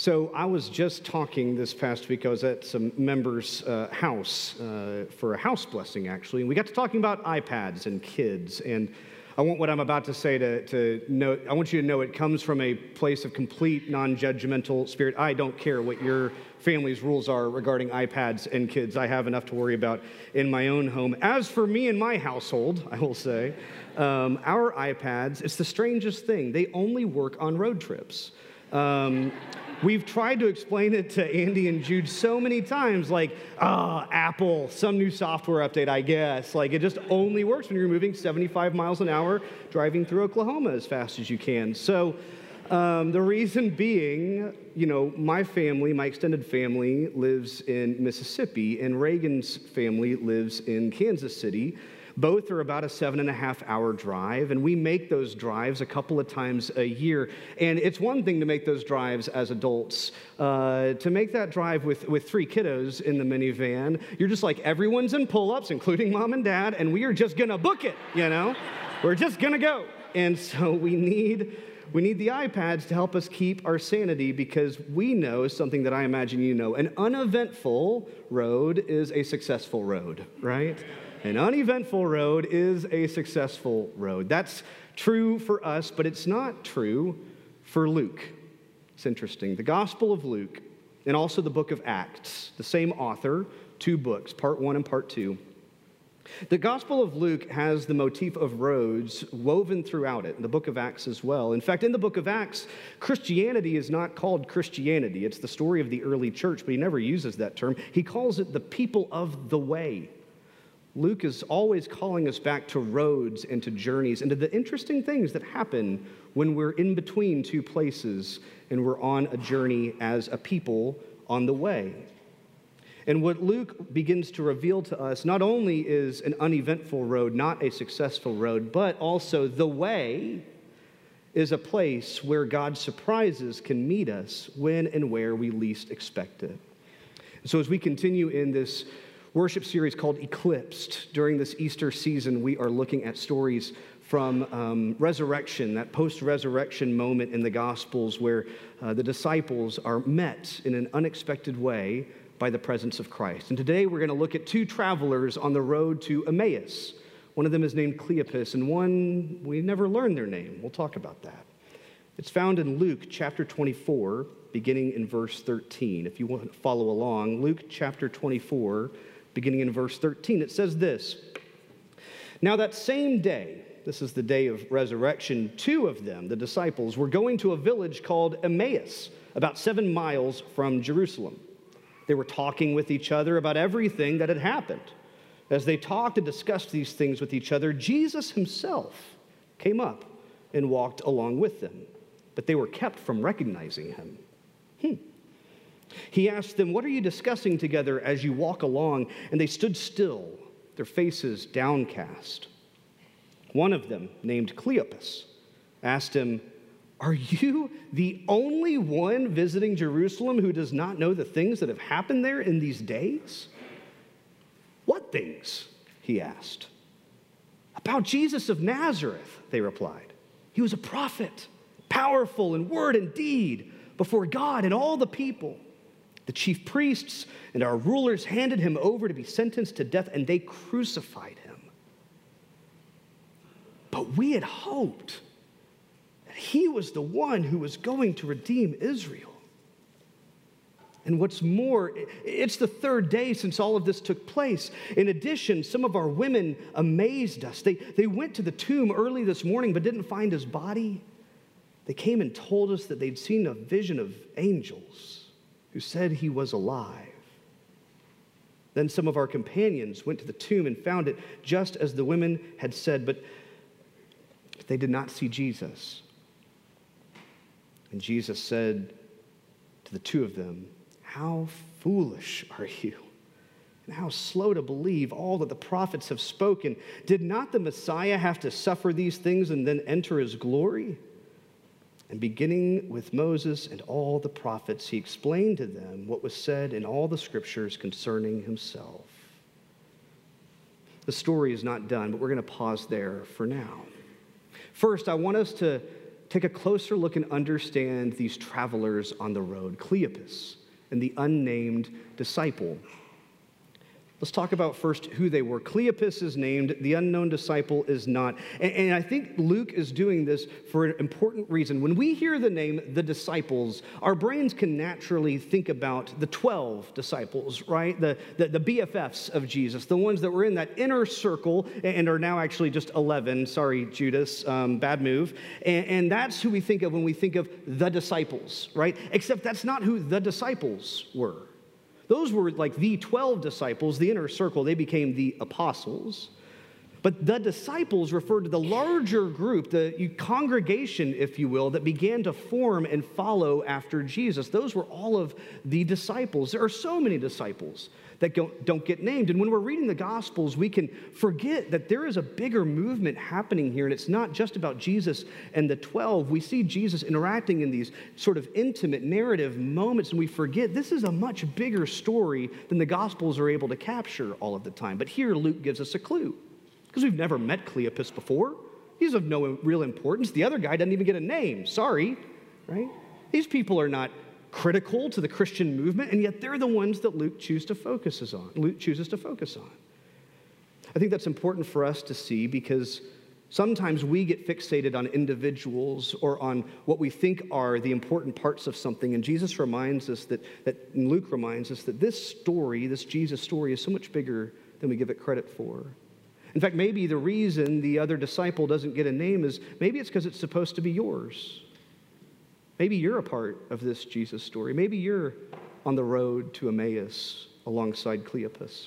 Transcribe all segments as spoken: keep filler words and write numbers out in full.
So I was just talking this past week. I was at some members' uh, house uh, for a house blessing, actually, and we got to talking about iPads and kids. And I want what I'm about to say to, to know. I want you to know it comes from a place of complete non-judgmental spirit. I don't care what your family's rules are regarding iPads and kids. I have enough to worry about in my own home. As for me and my household, I will say, um, our iPads, it's the strangest thing. They only work on road trips. Um, We've tried to explain it to Andy and Jude so many times, like, ah, oh, Apple, some new software update, I guess. Like, it just only works when you're moving seventy-five miles an hour, driving through Oklahoma as fast as you can. So um, the reason being, you know, my family, my extended family, lives in Mississippi, and Reagan's family lives in Kansas City. Both are about a seven and a half hour drive, and we make those drives a couple of times a year. And it's one thing to make those drives as adults. Uh, to make that drive with, with three kiddos in the minivan, you're just like, everyone's in pull-ups, including mom and dad, and we are just gonna book it, you know? We're just gonna go. And so we need, we need the iPads to help us keep our sanity, because we know something that I imagine you know. An uneventful road is a successful road, right? An uneventful road is a successful road. That's true for us, but it's not true for Luke. It's interesting. The Gospel of Luke and also the book of Acts, the same author, two books, part one and part two. The Gospel of Luke has the motif of roads woven throughout it, in the book of Acts as well. In fact, in the book of Acts, Christianity is not called Christianity. It's the story of the early church, but he never uses that term. He calls it the people of the way. Luke is always calling us back to roads and to journeys and to the interesting things that happen when we're in between two places and we're on a journey as a people on the way. And what Luke begins to reveal to us not only is an uneventful road, not a successful road, but also the way is a place where God's surprises can meet us when and where we least expect it. So as we continue in this worship series called Eclipsed, during this Easter season, we are looking at stories from um, resurrection, that post-resurrection moment in the Gospels where uh, the disciples are met in an unexpected way by the presence of Christ. And today we're going to look at two travelers on the road to Emmaus. One of them is named Cleopas, and one, we never learned their name. We'll talk about that. It's found in Luke chapter twenty-four, beginning in verse thirteen. If you want to follow along, Luke chapter twenty-four, beginning in verse thirteen, it says this: Now that same day, this is the day of resurrection, two of them, the disciples, were going to a village called Emmaus, about seven miles from Jerusalem. They were talking with each other about everything that had happened. As they talked and discussed these things with each other, Jesus himself came up and walked along with them, but they were kept from recognizing him. Hmm. He asked them, "What are you discussing together as you walk along?" And they stood still, their faces downcast. One of them, named Cleopas, asked him, "Are you the only one visiting Jerusalem who does not know the things that have happened there in these days?" "What things?" he asked. "About Jesus of Nazareth," they replied. "He was a prophet, powerful in word and deed before God and all the people. The chief priests and our rulers handed him over to be sentenced to death, and they crucified him. But we had hoped that he was the one who was going to redeem Israel. And what's more, it's the third day since all of this took place. In addition, some of our women amazed us. They, they went to the tomb early this morning but didn't find his body. They came and told us that they'd seen a vision of angels who said he was alive. Then some of our companions went to the tomb and found it just as the women had said, but they did not see Jesus." And Jesus said to the two of them, "How foolish are you, and how slow to believe all that the prophets have spoken. Did not the Messiah have to suffer these things and then enter his glory?" And beginning with Moses and all the prophets, he explained to them what was said in all the scriptures concerning himself. The story is not done, but we're going to pause there for now. First, I want us to take a closer look and understand these travelers on the road, Cleopas and the unnamed disciple. Let's talk about first who they were. Cleopas is named, the unknown disciple is not. And, and I think Luke is doing this for an important reason. When we hear the name, the disciples, our brains can naturally think about the twelve disciples, right? The, the, the B F Fs of Jesus, the ones that were in that inner circle and are now actually just eleven. Sorry, Judas, um, bad move. And, and that's who we think of when we think of the disciples, right? Except that's not who the disciples were. Those were like the twelve disciples, the inner circle. They became the apostles. But the disciples referred to the larger group, the congregation, if you will, that began to form and follow after Jesus. Those were all of the disciples. There are so many disciples that don't get named. And when we're reading the Gospels, we can forget that there is a bigger movement happening here, and it's not just about Jesus and the twelve. We see Jesus interacting in these sort of intimate narrative moments, and we forget this is a much bigger story than the Gospels are able to capture all of the time. But here Luke gives us a clue, because we've never met Cleopas before. He's of no real importance. The other guy doesn't even get a name. Sorry, right? These people are not critical to the Christian movement, and yet they're the ones that Luke chooses to focus on. Luke chooses to focus on. I think that's important for us to see, because sometimes we get fixated on individuals or on what we think are the important parts of something, and Jesus reminds us that, that and Luke reminds us that this story, this Jesus story, is so much bigger than we give it credit for. In fact, maybe the reason the other disciple doesn't get a name is maybe it's because it's supposed to be yours. Maybe you're a part of this Jesus story. Maybe you're on the road to Emmaus alongside Cleopas.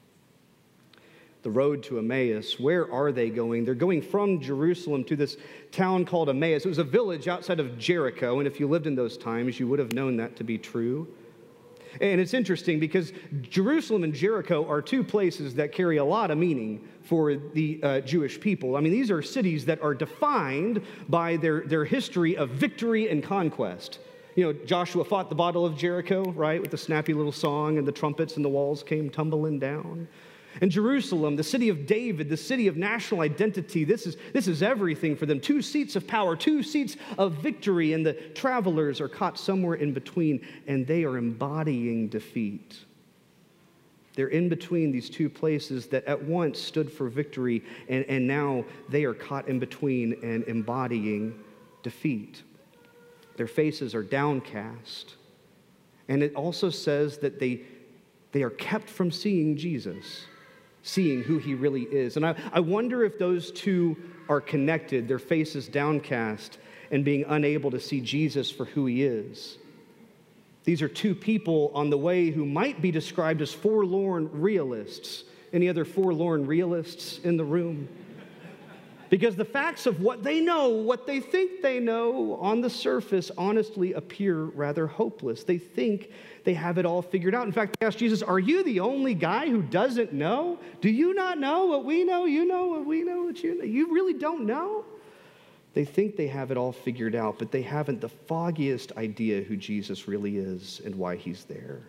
The road to Emmaus, where are they going? They're going from Jerusalem to this town called Emmaus. It was a village outside of Jericho, and if you lived in those times, you would have known that to be true. And it's interesting because Jerusalem and Jericho are two places that carry a lot of meaning for the uh, Jewish people. I mean, these are cities that are defined by their, their history of victory and conquest. You know, Joshua fought the Battle of Jericho, right, with the snappy little song and the trumpets and the walls came tumbling down. And Jerusalem, the city of David, the city of national identity, this is, this is everything for them. Two seats of power, two seats of victory, and the travelers are caught somewhere in between, and they are embodying defeat. They're in between these two places that at once stood for victory, and, and now they are caught in between and embodying defeat. Their faces are downcast. And it also says that they, they are kept from seeing Jesus, seeing who he really is. And I, I wonder if those two are connected, their faces downcast and being unable to see Jesus for who he is. These are two people on the way who might be described as forlorn realists. Any other forlorn realists in the room? Because the facts of what they know, what they think they know, on the surface honestly appear rather hopeless. They think they have it all figured out. In fact, they asked Jesus, are you the only guy who doesn't know? Do you not know what we know? You know what we know, what you know? You really don't know? They think they have it all figured out, but they haven't the foggiest idea who Jesus really is and why he's there.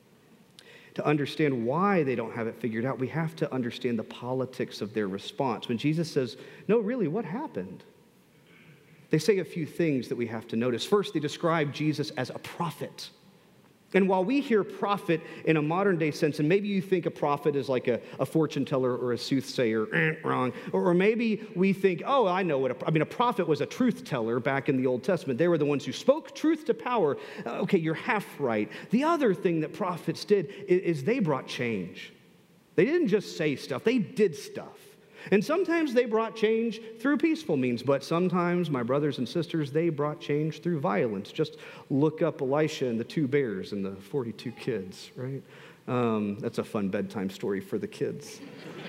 To understand why they don't have it figured out, we have to understand the politics of their response. When Jesus says, no, really, what happened? They say a few things that we have to notice. First, they describe Jesus as a prophet. And while we hear prophet in a modern day sense, and maybe you think a prophet is like a, a fortune teller or a soothsayer, eh, wrong. Or, or maybe we think, oh, I know what a, I mean, a prophet was a truth teller back in the Old Testament. They were the ones who spoke truth to power. Uh, okay, you're half right. The other thing that prophets did is, is they brought change. They didn't just say stuff, they did stuff. And sometimes they brought change through peaceful means, but sometimes, my brothers and sisters, they brought change through violence. Just look up Elisha and the two bears and the forty-two kids, right? Um, that's a fun bedtime story for the kids.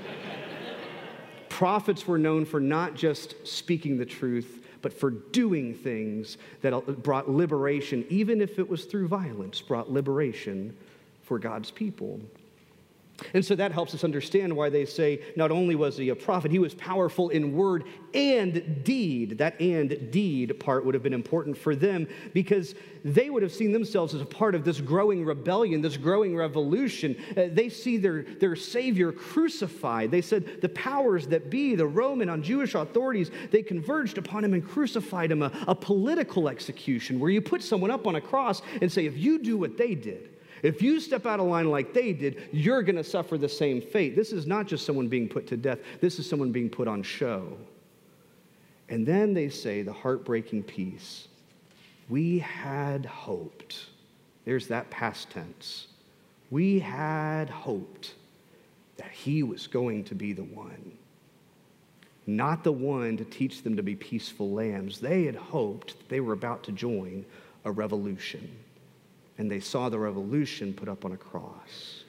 Prophets were known for not just speaking the truth, but for doing things that brought liberation, even if it was through violence, brought liberation for God's people. And so that helps us understand why they say not only was he a prophet, he was powerful in word and deed. That and deed part would have been important for them because they would have seen themselves as a part of this growing rebellion, this growing revolution. Uh, they see their, their Savior crucified. They said the powers that be, the Roman and Jewish authorities, they converged upon him and crucified him, a, a political execution where you put someone up on a cross and say, if you do what they did, if you step out of line like they did, you're going to suffer the same fate. This is not just someone being put to death. This is someone being put on show. And then they say the heartbreaking piece, we had hoped. There's that past tense. We had hoped that he was going to be the one. Not the one to teach them to be peaceful lambs. They had hoped that they were about to join a revolution. And they saw the revolution put up on a cross.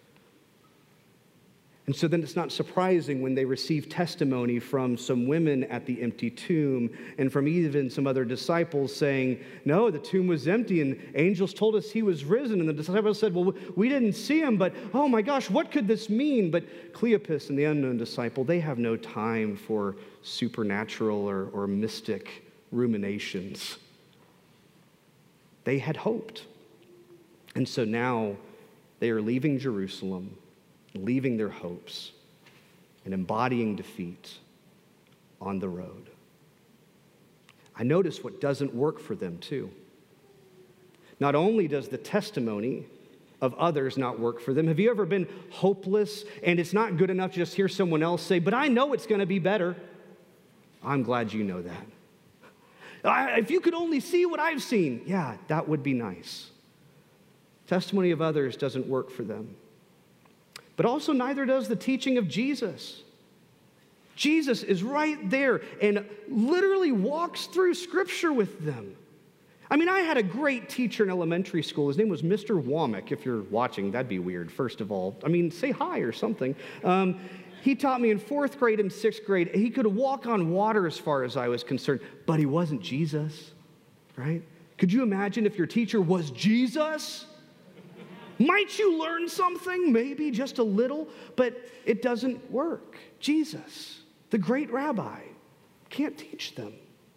And so then it's not surprising when they receive testimony from some women at the empty tomb and from even some other disciples saying, no, the tomb was empty and angels told us he was risen. And the disciples said, well, we didn't see him, but oh my gosh, what could this mean? But Cleopas and the unknown disciple, they have no time for supernatural or, or mystic ruminations. They had hoped. And so now they are leaving Jerusalem, leaving their hopes, and embodying defeat on the road. I notice what doesn't work for them too. Not only does the testimony of others not work for them. Have you ever been hopeless and it's not good enough to just hear someone else say, but I know it's going to be better? I'm glad you know that. I, if you could only see what I've seen, yeah, that would be nice. Testimony of others doesn't work for them. But also neither does the teaching of Jesus. Jesus is right there and literally walks through Scripture with them. I mean, I had a great teacher in elementary school. His name was Mister Womack. If you're watching, that'd be weird, first of all. I mean, say hi or something. Um, he taught me in fourth grade and sixth grade. He could walk on water as far as I was concerned, but he wasn't Jesus, right? Could you imagine if your teacher was Jesus? Might you learn something? Maybe just a little, but it doesn't work. Jesus, the great rabbi, can't teach them.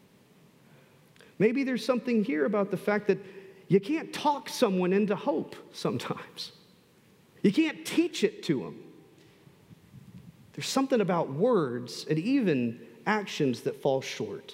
Maybe there's something here about the fact that you can't talk someone into hope sometimes. You can't teach it to them. There's something about words and even actions that fall short.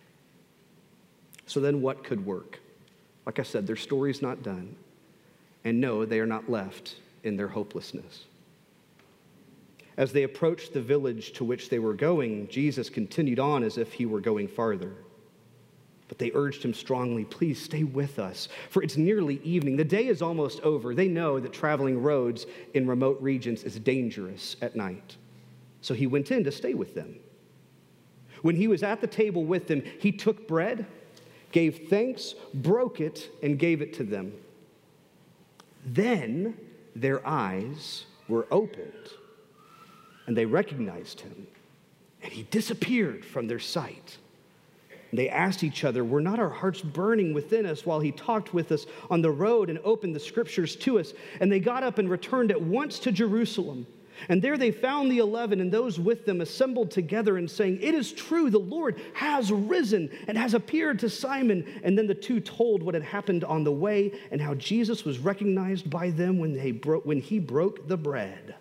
So then what could work? Like I said, their story's not done. And no, they are not left in their hopelessness. As they approached the village to which they were going, Jesus continued on as if he were going farther. But they urged him strongly, please stay with us, for it's nearly evening. The day is almost over. They know that traveling roads in remote regions is dangerous at night. So he went in to stay with them. When he was at the table with them, he took bread, gave thanks, broke it, and gave it to them. Then their eyes were opened, and they recognized him, and he disappeared from their sight. And they asked each other, were not our hearts burning within us while he talked with us on the road and opened the scriptures to us? And they got up and returned at once to Jerusalem. And there they found the eleven and those with them assembled together and saying, it is true, the Lord has risen and has appeared to Simon. And then the two told what had happened on the way and how Jesus was recognized by them when, they bro- when he broke the bread.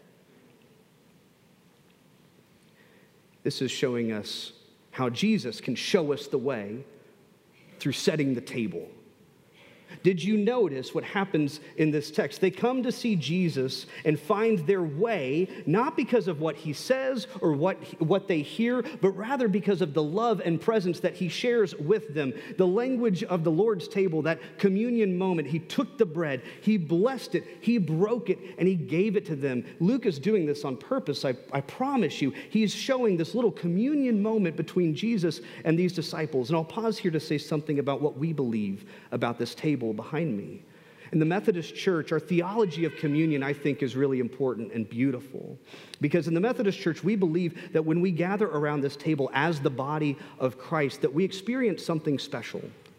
This is showing us how Jesus can show us the way through setting the table. Did you notice what happens in this text? They come to see Jesus and find their way, not because of what he says or what, what they hear, but rather because of the love and presence that he shares with them. The language of the Lord's table, that communion moment, he took the bread, he blessed it, he broke it, and he gave it to them. Luke is doing this on purpose, I, I promise you. He's showing this little communion moment between Jesus and these disciples. And I'll pause here to say something about what we believe about this table behind me. In the Methodist Church, our theology of communion, I think, is really important and beautiful. Because in the Methodist Church, we believe that when we gather around this table as the body of Christ, that we experience something special.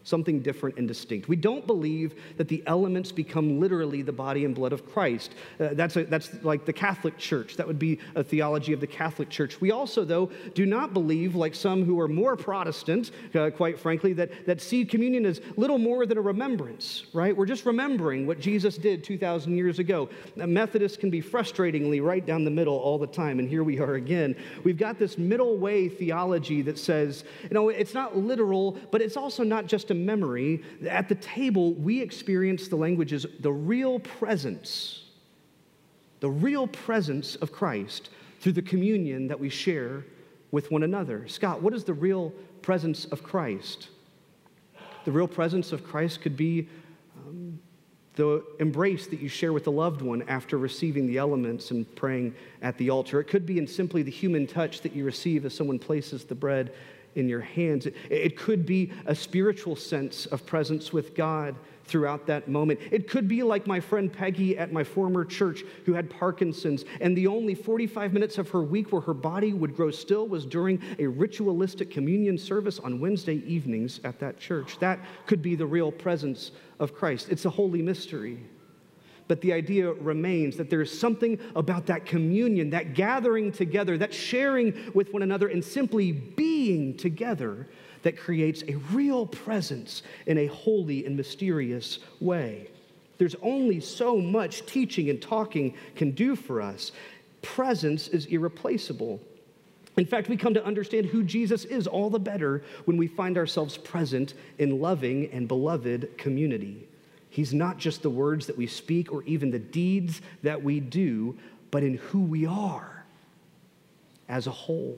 something different and distinct. We don't believe that the elements become literally the body and blood of Christ. Uh, that's, a, that's like the Catholic Church. That would be a theology of the Catholic Church. We also, though, do not believe, like some who are more Protestant, uh, quite frankly, that, that see communion as little more than a remembrance, right? We're just remembering what Jesus did two thousand years ago. Now, Methodists can be frustratingly right down the middle all the time, and here we are again. We've got this middle way theology that says, you know, it's not literal, but it's also not just a memory. At the table, we experience the language as the real presence, the real presence of Christ through the communion that we share with one another. Scott, what is the real presence of Christ? The real presence of Christ could be um, the embrace that you share with a loved one after receiving the elements and praying at the altar. It could be in simply the human touch that you receive as someone places the bread in your hands. It, it could be a spiritual sense of presence with God throughout that moment. It could be like my friend Peggy at my former church who had Parkinson's, and the only forty-five minutes of her week where her body would grow still was during a ritualistic communion service on Wednesday evenings at that church. That could be the real presence of Christ. It's a holy mystery. But the idea remains that there's something about that communion, that gathering together, that sharing with one another and simply being together that creates a real presence in a holy and mysterious way. There's only so much teaching and talking can do for us. Presence is irreplaceable. In fact, we come to understand who Jesus is all the better when we find ourselves present in loving and beloved community. He's not just the words that we speak or even the deeds that we do, but in who we are as a whole.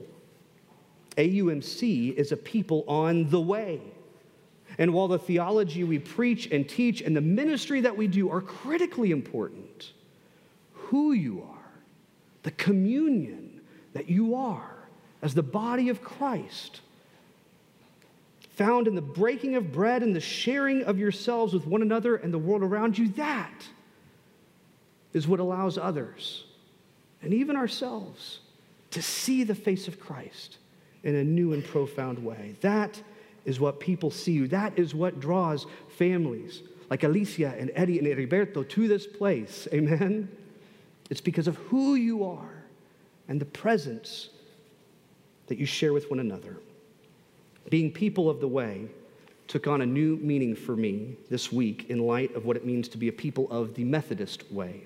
A U M C is a people on the way. And while the theology we preach and teach and the ministry that we do are critically important, who you are, the communion that you are as the body of Christ, found in the breaking of bread and the sharing of yourselves with one another and the world around you, that is what allows others, and even ourselves, to see the face of Christ in a new and profound way. That is what people see you. That is what draws families like Alicia and Eddie and Heriberto to this place. Amen? It's because of who you are and the presence that you share with one another. Being people of the way took on a new meaning for me this week in light of what it means to be a people of the Methodist way.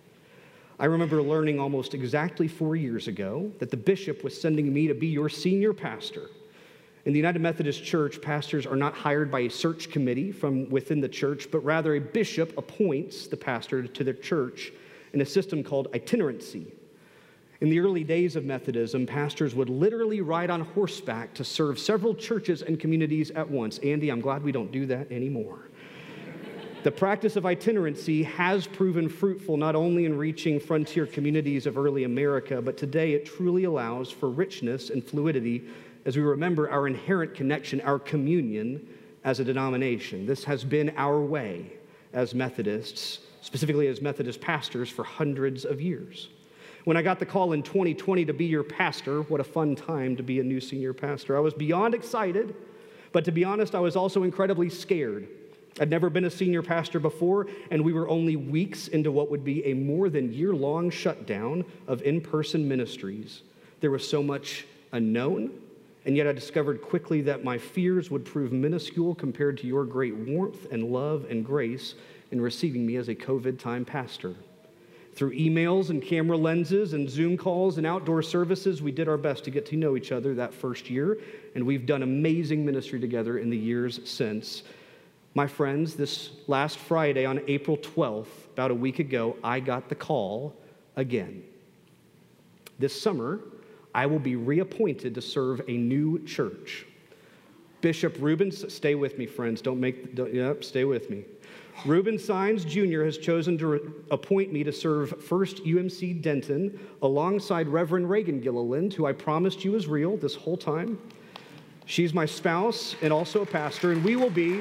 I remember learning almost exactly four years ago that the bishop was sending me to be your senior pastor. In the United Methodist Church, pastors are not hired by a search committee from within the church, but rather a bishop appoints the pastor to the church in a system called itinerancy. In the early days of Methodism, pastors would literally ride on horseback to serve several churches and communities at once. Andy, I'm glad we don't do that anymore. The practice of itinerancy has proven fruitful not only in reaching frontier communities of early America, but today it truly allows for richness and fluidity as we remember our inherent connection, our communion as a denomination. This has been our way as Methodists, specifically as Methodist pastors, for hundreds of years. When I got the call in twenty twenty to be your pastor, what a fun time to be a new senior pastor. I was beyond excited, but to be honest, I was also incredibly scared. I'd never been a senior pastor before, and we were only weeks into what would be a more than year-long shutdown of in-person ministries. There was so much unknown, and yet I discovered quickly that my fears would prove minuscule compared to your great warmth and love and grace in receiving me as a COVID-time pastor. Through emails and camera lenses and Zoom calls and outdoor services, we did our best to get to know each other that first year, and we've done amazing ministry together in the years since. My friends, this last Friday on April twelfth, about a week ago, I got the call again. This summer, I will be reappointed to serve a new church. Bishop Rubens, stay with me, friends. Don't make, don't, yep, stay with me. Reuben Sines Junior has chosen to re- appoint me to serve First U M C Denton alongside Reverend Reagan Gilliland, who I promised you was real this whole time. She's my spouse and also a pastor, and we will be...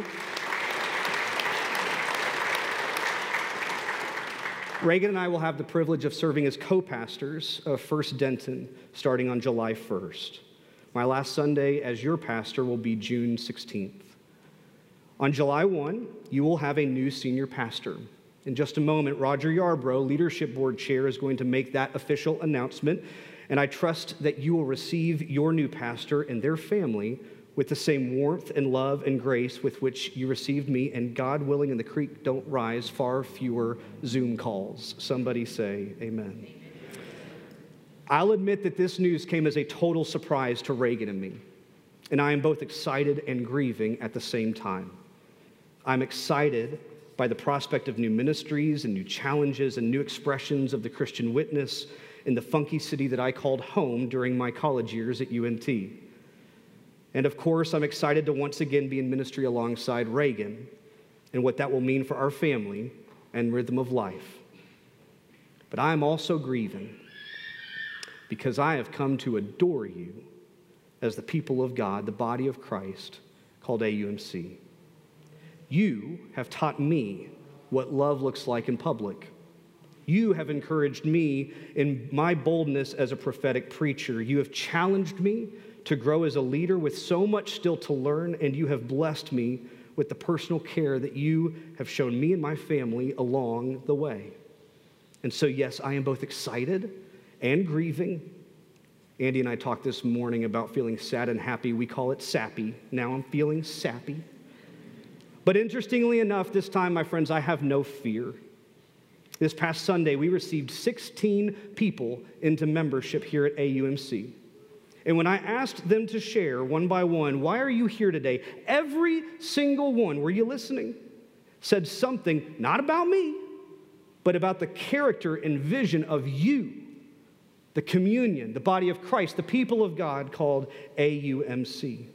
Reagan and I will have the privilege of serving as co-pastors of First Denton starting on July first. My last Sunday as your pastor will be June sixteenth. On July first, you will have a new senior pastor. In just a moment, Roger Yarbrough, Leadership Board Chair, is going to make that official announcement, and I trust that you will receive your new pastor and their family with the same warmth and love and grace with which you received me, and God willing, and the creek don't rise, far fewer Zoom calls. Somebody say amen. I'll admit that this news came as a total surprise to Reagan and me, and I am both excited and grieving at the same time. I'm excited by the prospect of new ministries and new challenges and new expressions of the Christian witness in the funky city that I called home during my college years at U N T. And of course, I'm excited to once again be in ministry alongside Reagan and what that will mean for our family and rhythm of life. But I am also grieving because I have come to adore you as the people of God, the body of Christ, called A U M C. You have taught me what love looks like in public. You have encouraged me in my boldness as a prophetic preacher. You have challenged me to grow as a leader with so much still to learn, and you have blessed me with the personal care that you have shown me and my family along the way. And so, yes, I am both excited and grieving. Andy and I talked this morning about feeling sad and happy. We call it sappy. Now I'm feeling sappy. But interestingly enough, this time, my friends, I have no fear. This past Sunday, we received sixteen people into membership here at A U M C. And when I asked them to share one by one, why are you here today? Every single one, were you listening? Said something not about me, but about the character and vision of you, the communion, the body of Christ, the people of God called A U M C.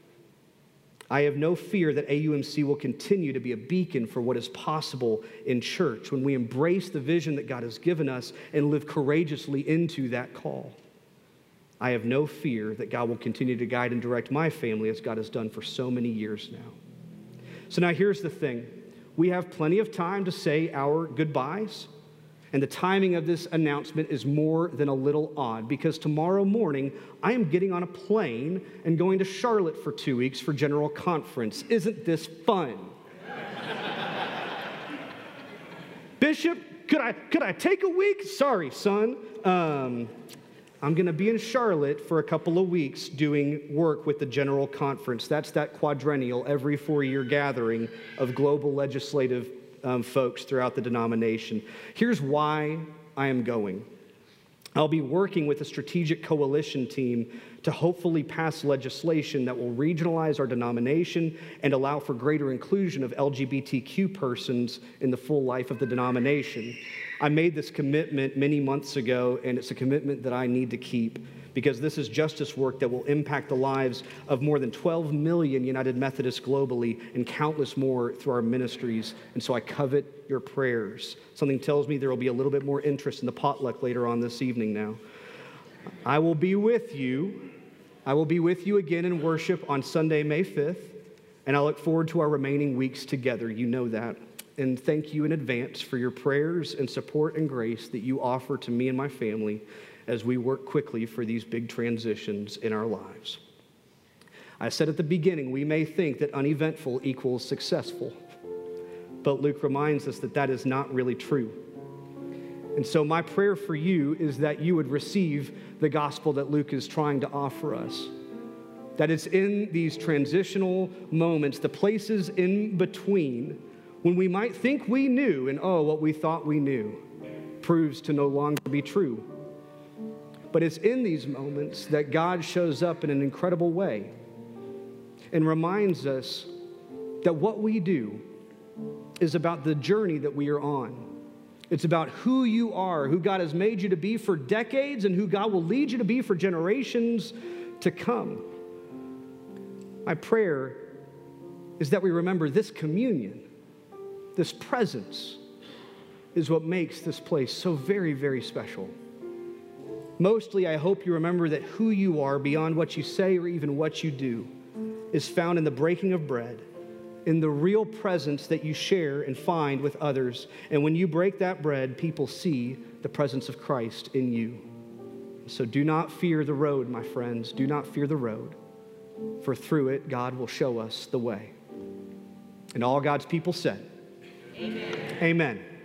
I have no fear that A U M C will continue to be a beacon for what is possible in church when we embrace the vision that God has given us and live courageously into that call. I have no fear that God will continue to guide and direct my family as God has done for so many years now. So now here's the thing. We have plenty of time to say our goodbyes, and the timing of this announcement is more than a little odd because tomorrow morning I am getting on a plane and going to Charlotte for two weeks for General Conference. Isn't this fun? Bishop, could I, could I take a week? Sorry, son. Um, I'm going to be in Charlotte for a couple of weeks doing work with the General Conference. That's that quadrennial, every four-year gathering of global legislative um, folks throughout the denomination. Here's why I am going. I'll be working with a strategic coalition team to hopefully pass legislation that will regionalize our denomination and allow for greater inclusion of L G B T Q persons in the full life of the denomination. I made this commitment many months ago, and it's a commitment that I need to keep because this is justice work that will impact the lives of more than twelve million United Methodists globally and countless more through our ministries. And so I covet your prayers. Something tells me there will be a little bit more interest in the potluck later on this evening now. I will be with you. I will be with you again in worship on Sunday, May fifth, and I look forward to our remaining weeks together. You know that. And thank you in advance for your prayers and support and grace that you offer to me and my family as we work quickly for these big transitions in our lives. I said at the beginning, we may think that uneventful equals successful, but Luke reminds us that that is not really true. And so my prayer for you is that you would receive the gospel that Luke is trying to offer us. That it's in these transitional moments, the places in between, when we might think we knew and oh, what we thought we knew proves to no longer be true. But it's in these moments that God shows up in an incredible way and reminds us that what we do is about the journey that we are on. It's about who you are, who God has made you to be for decades, and who God will lead you to be for generations to come. My prayer is that we remember this communion, this presence, is what makes this place so very, very special. Mostly, I hope you remember that who you are beyond what you say or even what you do is found in the breaking of bread, in the real presence that you share and find with others. And when you break that bread, people see the presence of Christ in you. So do not fear the road, my friends. Do not fear the road, for through it, God will show us the way. And all God's people said, Amen. Amen.